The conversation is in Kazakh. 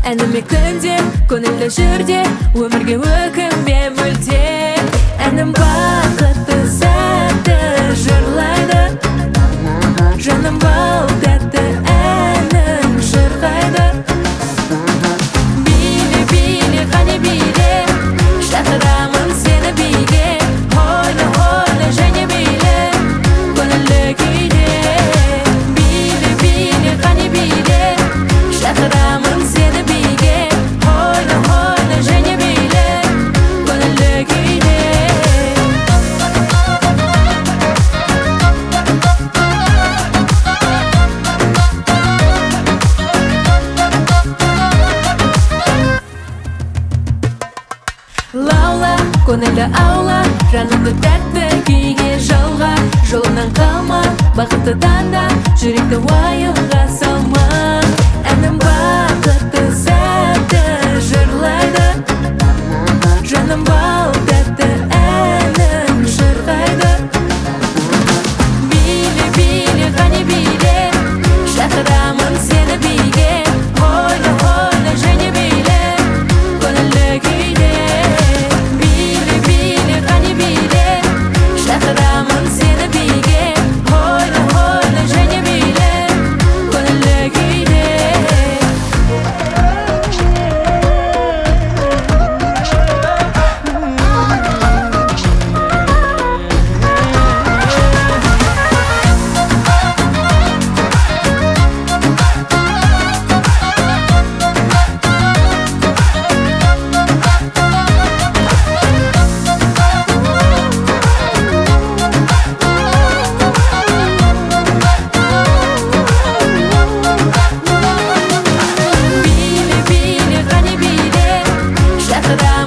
әніме күнде көңілді жүрде өмірге өкінбе мүлде әнім бақытты сәтті жырлайды жаным бал тәтті әнің шырқайды биле биле қане биле шақырамын сені биге ойна ойна және биле көңілді күйде биле биле қане биле шақырамын сені биге ойна ойна және биле көңілді күйде лаула көңілді аула жанымды тәтті күйге жалға жолынан қалма бақытты таңда жүректі уайымға салма әнім бақытты сәтті жырлайды жаным бал тәтті әнің шырқайды биле биле қане биле шақырамын сені биге ойна ойна және биле көңілді күйде биле биле қане биле шақырамын сені биге ойна ойна және биле көңілді күйде биле биле қане биле шақырамын